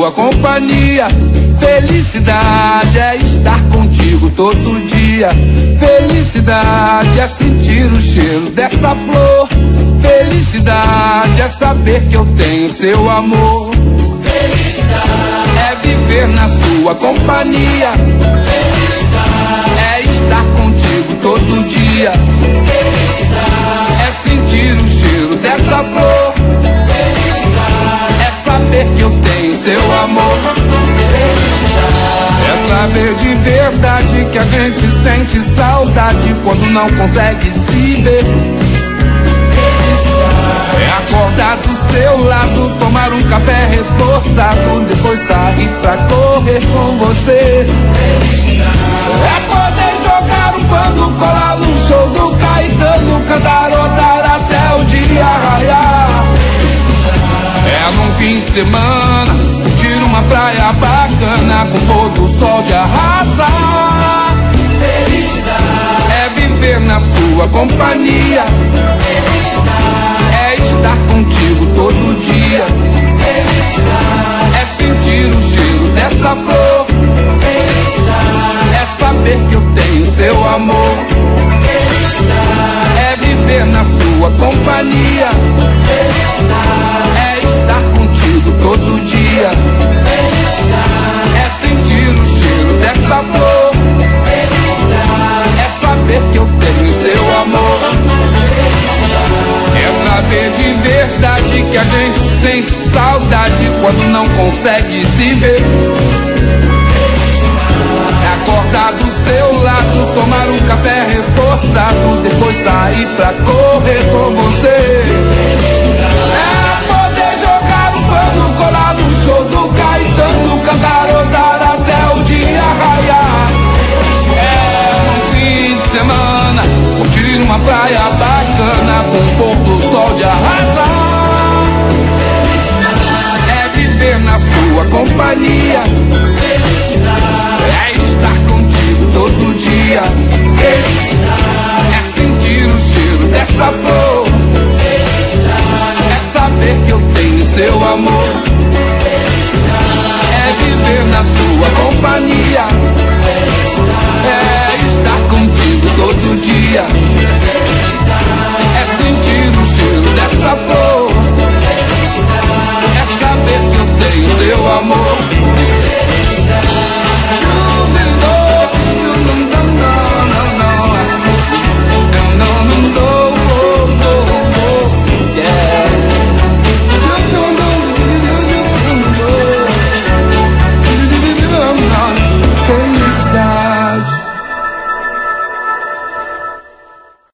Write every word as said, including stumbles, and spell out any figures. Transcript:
sua companhia. Felicidade é estar contigo todo dia. Felicidade é sentir o cheiro dessa flor. Felicidade é saber que eu tenho seu amor. Felicidade é viver na sua companhia. Felicidade é estar contigo todo dia. Felicidade é sentir o cheiro dessa flor. Felicidade é saber que eu tenho seu amor. É saber de verdade que a gente sente saudade quando não consegue se ver. É acordar do seu lado, tomar um café reforçado, depois sair pra correr com você. É poder jogar um pano, colar no show do Caetano, cantarotar até o dia raiar. É num fim de semana, curtir uma praia bacana com pôr do sol de arrasar. Felicidade é viver na sua companhia. Felicidade é estar contigo todo dia. Felicidade é sentir o cheiro dessa flor. Felicidade é saber que eu tenho seu amor. Felicidade é viver na sua companhia. Felicidade é estar contigo todo dia. Felicidade é sentir o cheiro dessa flor. Felicidade é saber que eu tenho seu amor. Felicidade é saber de verdade que a gente sente saudade quando não consegue se ver. É acordar do seu lado, tomar um café reforçado, depois sair pra correr.